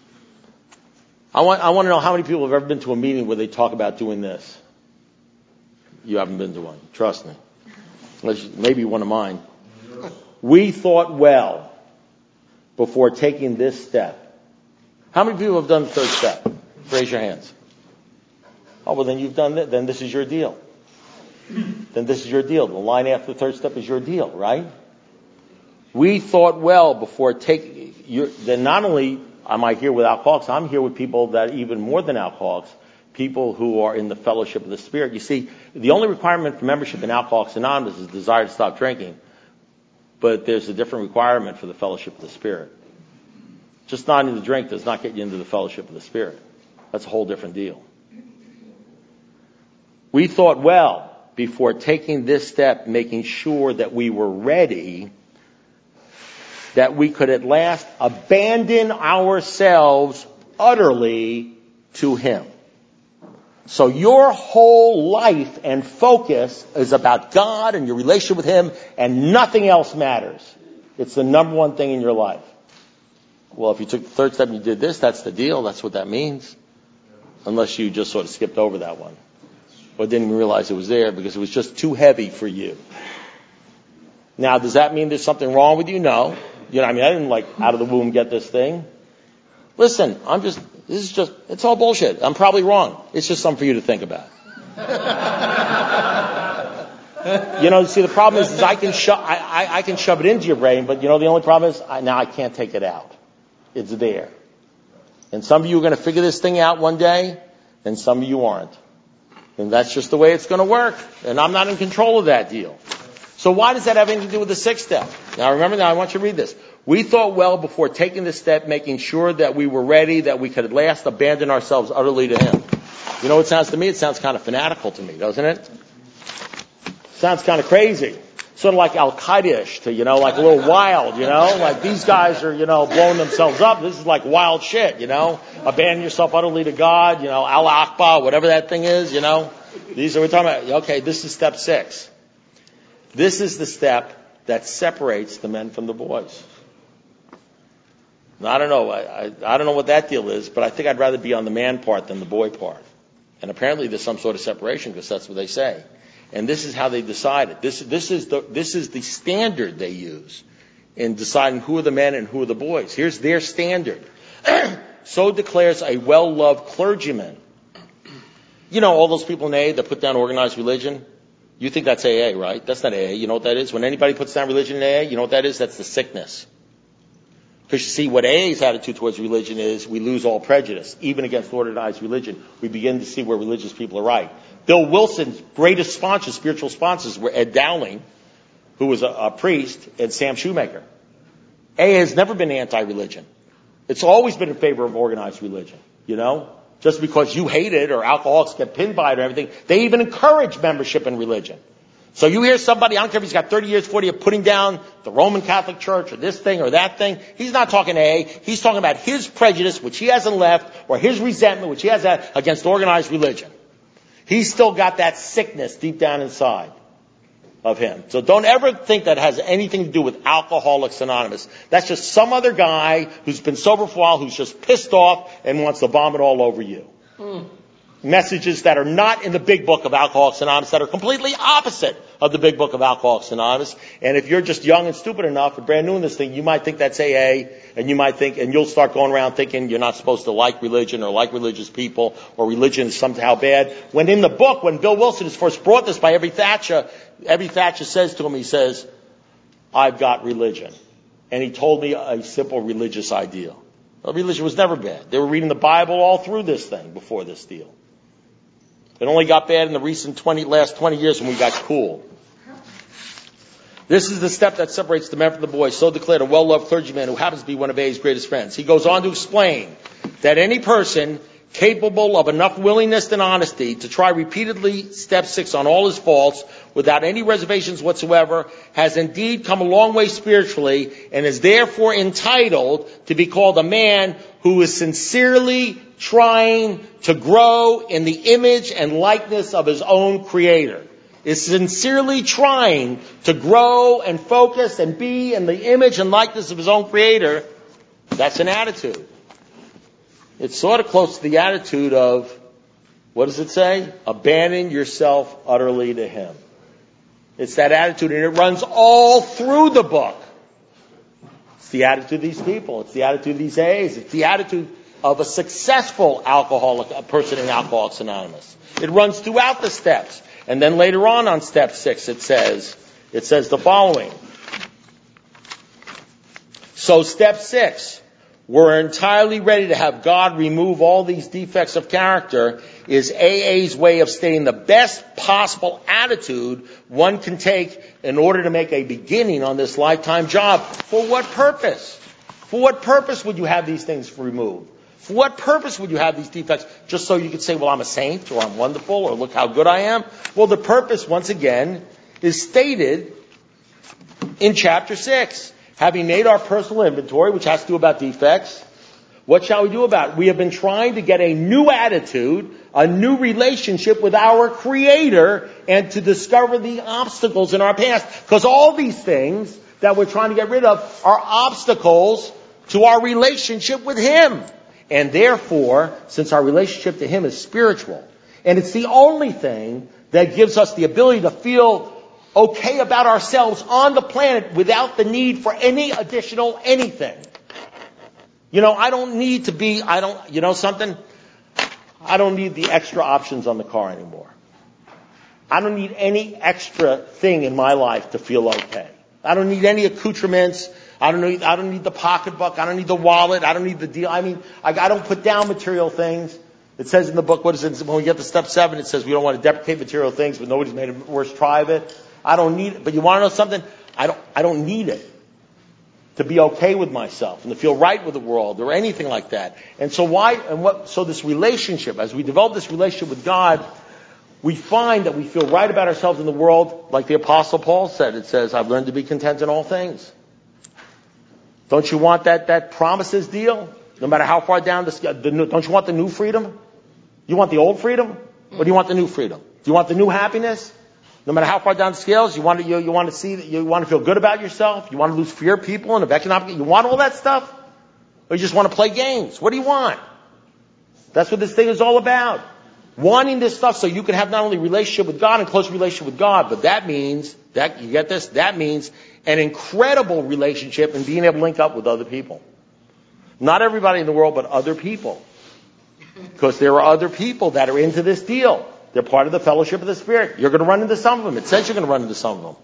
I want to know how many people have ever been to a meeting where they talk about doing this. You haven't been to one. Trust me. Maybe one of mine. We thought well before taking this step. How many people have done the 3rd step? Raise your hands. Oh, well, then you've done that. Then this is your deal. Then this is your deal. The line after the 3rd step is your deal, right? We thought well before taking. Then not only am I here with alcoholics, I'm here with people that even more than alcoholics, people who are in the fellowship of the Spirit. You see, the only requirement for membership in Alcoholics Anonymous is the desire to stop drinking. But there's a different requirement for the fellowship of the Spirit. Just not into the drink does not get you into the fellowship of the Spirit. That's a whole different deal. We thought well before taking this step, making sure that we were ready, that we could at last abandon ourselves utterly to Him. So your whole life and focus is about God and your relationship with Him, and nothing else matters. It's the number one thing in your life. Well, if you took the 3rd step and you did this, that's the deal. That's what that means. Unless you just sort of skipped over that one. Or didn't even realize it was there because it was just too heavy for you. Now, does that mean there's something wrong with you? No. I didn't out of the womb get this thing. Listen, it's all bullshit. I'm probably wrong. It's just something for you to think about. See, the problem is I can shove it into your brain, but the only problem is now I can't take it out. It's there. And some of you are going to figure this thing out one day, and some of you aren't. And that's just the way it's going to work. And I'm not in control of that deal. So why does that have anything to do with the 6th step? Now remember, I want you to read this. We thought well before taking this step, making sure that we were ready, that we could at last abandon ourselves utterly to Him. You know what it sounds to me? It sounds kind of fanatical to me, doesn't it? Sounds kind of crazy. Sort of like Al-Qaeda-ish to, like a little wild, like these guys are, blowing themselves up. This is like wild shit, Abandon yourself utterly to God, Al-Aqba, whatever that thing is, These are, we're talking about, okay, this is step 6. This is the step that separates the men from the boys. Now, I don't know. I don't know what that deal is, but I think I'd rather be on the man part than the boy part. And apparently there's some sort of separation because that's what they say. And this is how they decided. This is the standard they use. in deciding who are the men and who are the boys. Here's their standard. So declares a well-loved clergyman. You know all those people in AA that put down organized religion? You think that's AA, right? That's not AA. You know what that is? When anybody puts down religion in AA, you know what that is? That's the sickness. Because you see, what AA's attitude towards religion is, we lose all prejudice, even against organized religion. We begin to see where religious people are right. Bill Wilson's greatest sponsors, spiritual sponsors, were Ed Dowling, who was a priest, and Sam Shoemaker. AA has never been anti-religion. It's always been in favor of organized religion, you know? Just because you hate it or alcoholics get pinned by it or everything, they even encourage membership in religion. So you hear somebody, I don't care if he's got 30 years, 40 years, putting down the Roman Catholic Church or this thing or that thing. He's not talking AA. He's talking about his prejudice, which he hasn't left, or his resentment, which he has against organized religion. He's still got that sickness deep down inside of him. So don't ever think that has anything to do with Alcoholics Anonymous. That's just some other guy who's been sober for a while, who's just pissed off and wants to vomit all over you. Messages that are not in the big book of Alcoholics Anonymous, that are completely opposite of the big book of Alcoholics Anonymous. And if you're just young and stupid enough and brand new in this thing, you might think that's AA, and you might think, and you'll start going around thinking you're not supposed to like religion or like religious people, or religion is somehow bad. When in the book, when Bill Wilson is first brought this by Ebby Thatcher says to him, he says, I've got religion. And he told me a simple religious ideal. Well, religion was never bad. They were reading the Bible all through this thing before this deal. It only got bad in the last 20 years when we got cool. This is the step that separates the men from the boys. So declared a well-loved clergyman who happens to be one of AA's greatest friends. He goes on to explain that any person capable of enough willingness and honesty to try repeatedly step 6 on all his faults without any reservations whatsoever has indeed come a long way spiritually and is therefore entitled to be called a man who is sincerely trying to grow in the image and likeness of his own Creator. Is sincerely trying to grow and focus and be in the image and likeness of his own Creator. That's an attitude. It's sort of close to the attitude of, what does it say? Abandon yourself utterly to Him. It's that attitude, and it runs all through the book. It's the attitude of these people. It's the attitude of these AAs. It's the attitude of a successful a person in Alcoholics Anonymous. It runs throughout the steps. And then later on step 6, it says the following. So step 6, we're entirely ready to have God remove all these defects of character, is AA's way of stating the best possible attitude one can take in order to make a beginning on this lifetime job. For what purpose? For what purpose would you have these things removed? For what purpose would you have these defects? Just so you could say, well, I'm a saint, or I'm wonderful, or look how good I am? Well, the purpose, once again, is stated in chapter 6. Having made our personal inventory, which has to do about defects, what shall we do about it? We have been trying to get a new attitude, a new relationship with our Creator, and to discover the obstacles in our past. Because all these things that we're trying to get rid of are obstacles to our relationship with Him. And therefore, since our relationship to Him is spiritual, and it's the only thing that gives us the ability to feel okay about ourselves on the planet without the need for any additional anything. You know, I don't need the extra options on the car anymore. I don't need any extra thing in my life to feel okay. I don't need any accoutrements. I don't need the pocketbook. I don't need the wallet. I don't need the deal. I don't put down material things. It says in the book, when we get to step 7, it says we don't want to deprecate material things, but nobody's made a worse try of it. I don't need it. But you want to know something? I don't need it to be okay with myself and to feel right with the world or anything like that. And so this relationship, as we develop this relationship with God, we find that we feel right about ourselves in the world, like the Apostle Paul said. It says, I've learned to be content in all things. Don't you want that promises deal? No matter how far down don't you want the new freedom? You want the old freedom? Or do you want the new freedom? Do you want the new happiness? No matter how far down the scales, you want to feel good about yourself? You want to lose fear of people and of economic, you want all that stuff? Or you just want to play games? What do you want? That's what this thing is all about. Wanting this stuff so you can have not only relationship with God and close relationship with God, but that means, you get this? That means an incredible relationship and being able to link up with other people. Not everybody in the world, but other people. Because there are other people that are into this deal. They're part of the fellowship of the Spirit. You're going to run into some of them. It says you're going to run into some of them.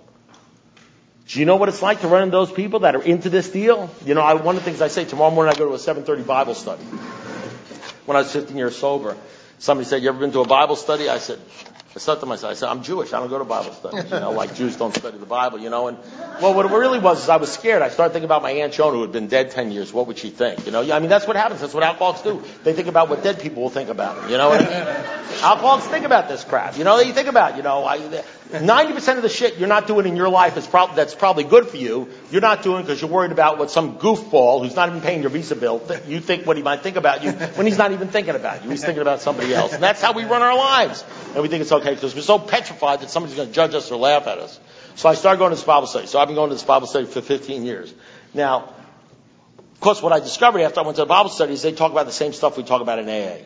Do you know what it's like to run into those people that are into this deal? You know, one of the things I say, tomorrow morning I go to a 7:30 Bible study. When I was 15 years sober, somebody said, you ever been to a Bible study? I said to myself, I'm Jewish. I don't go to Bible studies. You know, like Jews don't study the Bible, you know. And, well, what it really was is I was scared. I started thinking about my Aunt Joan, who had been dead 10 years. What would she think? You know, I mean, that's what happens. That's what alcoholics do. They think about what dead people will think about them. You know what I mean? Alcoholics think about this crap. You know, they think about, 90% of the shit you're not doing in your life that's probably good for you. You're not doing because you're worried about what some goofball who's not even paying your Visa bill, you think what he might think about you when he's not even thinking about you. He's thinking about somebody else. And that's how we run our lives. And we think it's okay because we're so petrified that somebody's going to judge us or laugh at us. So I started going to this Bible study. So I've been going to this Bible study for 15 years. Now, of course, what I discovered after I went to the Bible study is they talk about the same stuff we talk about in AA.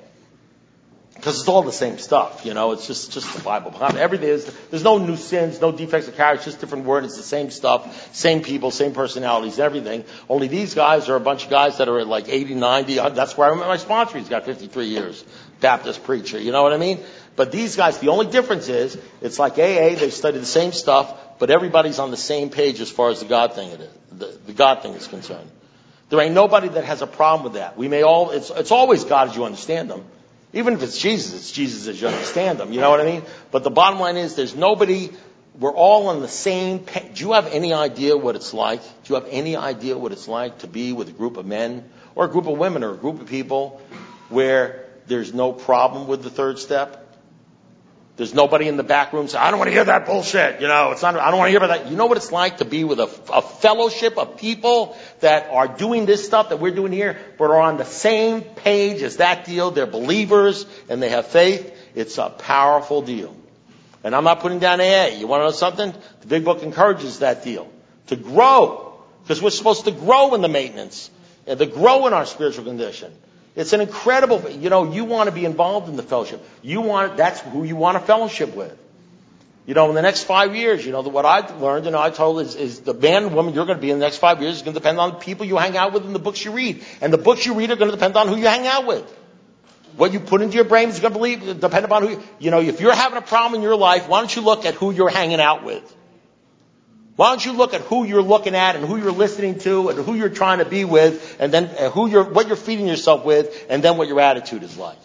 Because it's all the same stuff, it's just the Bible. Everything is, there's no new sins, no defects of character, it's just different words, it's the same stuff, same people, same personalities, everything. Only these guys are a bunch of guys that are at like 80, 90, that's where I met my sponsor, he's got 53 years, Baptist preacher, you know what I mean? But these guys, the only difference is, it's like AA, they study the same stuff, but everybody's on the same page as far as the God thing the God thing is concerned. There ain't nobody that has a problem with that. It's always God as you understand them. Even if it's Jesus as you understand them. You know what I mean? But the bottom line is we're all on the same page. Do you have any idea what it's like? Do you have any idea what it's like to be with a group of men or a group of women or a group of people where there's no problem with the third step? There's nobody in the back room saying, I don't want to hear that bullshit. I don't want to hear about that. You know what it's like to be with a fellowship of people that are doing this stuff that we're doing here, but are on the same page as that deal. They're believers and they have faith. It's a powerful deal. And I'm not putting down AA. You want to know something? The Big Book encourages that deal to grow, because we're supposed to grow in the maintenance and to grow in our spiritual condition. It's an incredible, you want to be involved in the fellowship. That's who you want to fellowship with. In the next 5 years, what I've learned, I told is the man and woman you're going to be in the next 5 years is going to depend on the people you hang out with and the books you read. And the books you read are going to depend on who you hang out with. What you put into your brain is going to depend upon who, if you're having a problem in your life, why don't you look at who you're hanging out with? Why don't you look at who you're looking at and who you're listening to and who you're trying to be with, and then what you're feeding yourself with, and then what your attitude is like.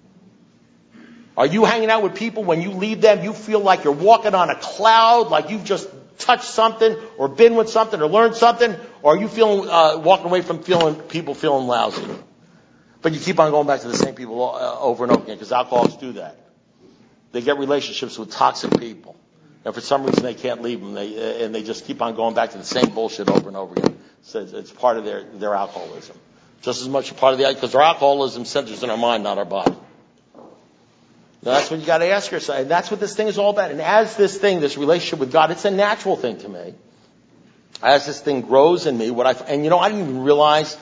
Are you hanging out with people when you leave them, you feel like you're walking on a cloud, like you've just touched something or been with something or learned something, or are you walking away from people feeling lousy? But you keep on going back to the same people over and over again, because alcoholics do that. They get relationships with toxic people. And for some reason they can't leave them, and they just keep on going back to the same bullshit over and over again. So it's part of their alcoholism. Just as much a part of because their alcoholism centers in our mind, not our body. Now that's what you got to ask yourself. And that's what this thing is all about. And as this relationship with God, it's a natural thing to me. As this thing grows in me, I didn't even realize,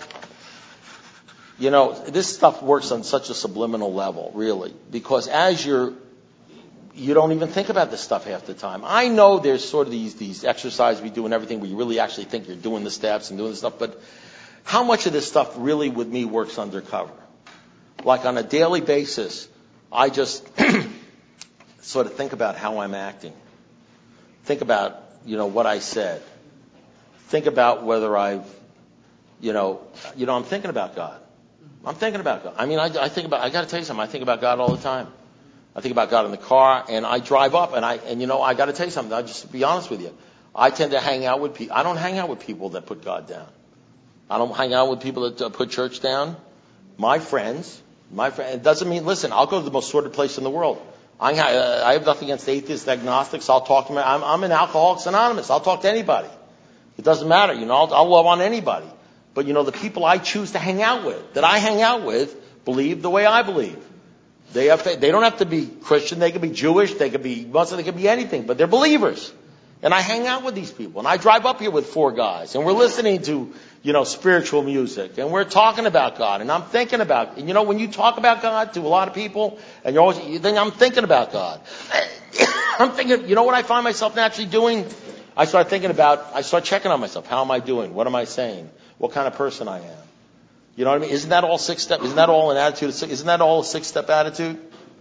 this stuff works on such a subliminal level, really. Because as you don't even think about this stuff half the time. I know there's sort of these exercises we do and everything where you really actually think you're doing the steps and doing the stuff, but how much of this stuff really with me works undercover? Like on a daily basis, I just sort of think about how I'm acting. Think about, what I said. Think about whether I'm thinking about God. I'm thinking about God. I mean, I got to tell you something, I think about God all the time. I think about God in the car, and I drive up, and I got to tell you something. I'll just be honest with you. I tend to hang out with people. I don't hang out with people that put God down. I don't hang out with people that put church down. My friends, it doesn't mean, listen, I'll go to the most sordid place in the world. I have nothing against atheists, agnostics. I'll talk to them. I'm in Alcoholics Anonymous. I'll talk to anybody. It doesn't matter. I'll love on anybody. But the people I choose to hang out with, believe the way I believe. They don't have to be Christian. They could be Jewish. They could be Muslim. They could be anything. But they're believers. And I hang out with these people. And I drive up here with 4 guys. And we're listening to, spiritual music. And we're talking about God. And I'm thinking about, and when you talk about God to a lot of people, and you think I'm thinking about God. I'm thinking, what I find myself naturally doing? I start checking on myself. How am I doing? What am I saying? What kind of person I am? You know what I mean? Isn't that all 6-step? Isn't that all an attitude? Isn't that all a 6-step attitude?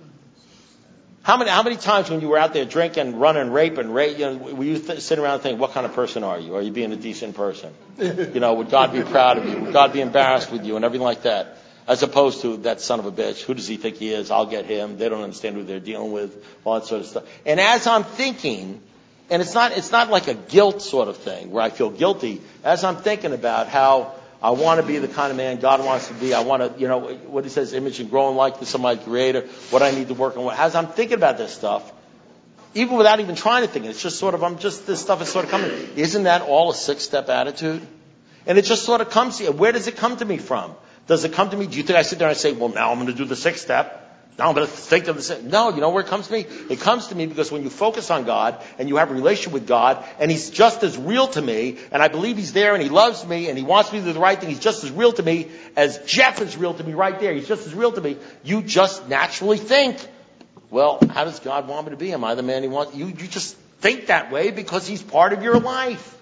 How many times when you were out there drinking, running, raping, were you sitting around thinking, what kind of person are you? Are you being a decent person? Would God be proud of you? Would God be embarrassed with you? And everything like that. As opposed to that son of a bitch. Who does he think he is? I'll get him. They don't understand who they're dealing with. All that sort of stuff. And as I'm thinking, and it's not like a guilt sort of thing where I feel guilty. As I'm thinking about how I want to be the kind of man God wants to be. I want to, what he says, image and grow in likeness of my Creator, what I need to work on. As I'm thinking about this stuff, even without even trying to think, it's just sort of, this stuff is sort of coming. Isn't that all a 6-step attitude? And it just sort of comes to you. Where does it come to me from? Does it come to me? Do you think I sit there and I say, well, now I'm going to do the 6th step? Now I'm going to think of the 6th. No, you know where it comes to me? It comes to me because when you focus on God and you have a relationship with God and He's just as real to me and I believe He's there and He loves me and He wants me to do the right thing. He's just as real to me as Jeff is real to me right there. He's just as real to me. You just naturally think, well, how does God want me to be? Am I the man He wants? You just think that way because He's part of your life.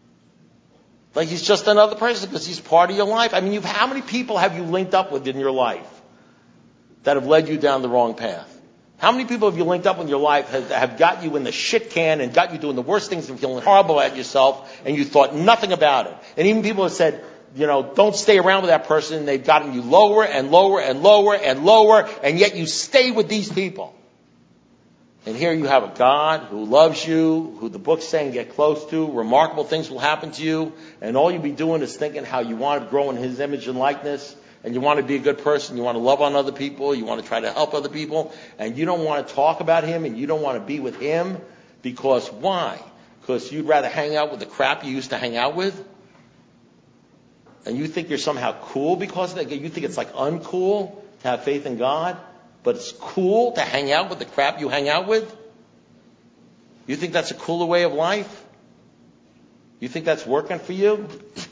Like He's just another person because He's part of your life. I mean, how many people have you linked up with in your life that have led you down the wrong path? How many people have you linked up in your life have got you in the shit can and got you doing the worst things and feeling horrible at yourself and you thought nothing about it? And even people have said, don't stay around with that person. And they've gotten you lower and lower and lower and lower, and yet you stay with these people. And here you have a God who loves you, who the book's saying get close to, remarkable things will happen to you, and all you'll be doing is thinking how you want to grow in His image and likeness, and you want to be a good person, you want to love on other people, you want to try to help other people, and you don't want to talk about Him, and you don't want to be with Him, because why? Because you'd rather hang out with the crap you used to hang out with? And you think you're somehow cool because of that? You think it's like uncool to have faith in God? But it's cool to hang out with the crap you hang out with? You think that's a cooler way of life? You think that's working for you?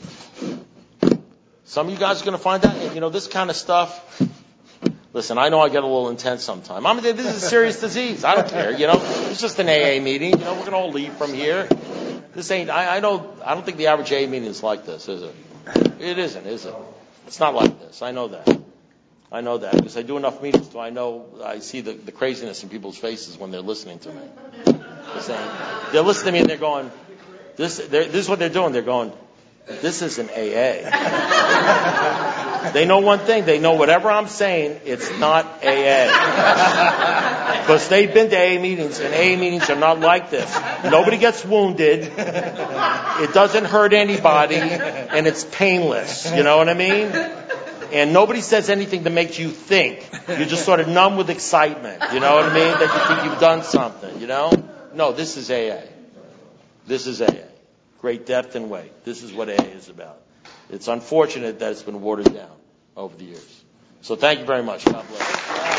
Some of you guys are going to find out, this kind of stuff. Listen, I know I get a little intense sometimes. This is a serious disease. I don't care, It's just an AA meeting. We're going to all leave from here. This ain't, I don't think the average AA meeting is like this, is it? It isn't, is it? It's not like this. I know that. I know that because I do enough meetings, so I see the craziness in people's faces when they're listening to me. They're listening to me and they're going, this is what they're doing. They're going, this isn't AA. They know one thing. They know whatever I'm saying, it's not AA. Because they've been to AA meetings, and AA meetings are not like this. Nobody gets wounded. It doesn't hurt anybody, and it's painless. You know what I mean? And nobody says anything that makes you think. You're just sort of numb with excitement. You know what I mean? That you think you've done something, No, this is AA. This is AA. Great depth and weight. This is what AA is about. It's unfortunate that it's been watered down over the years. So thank you very much. God bless you.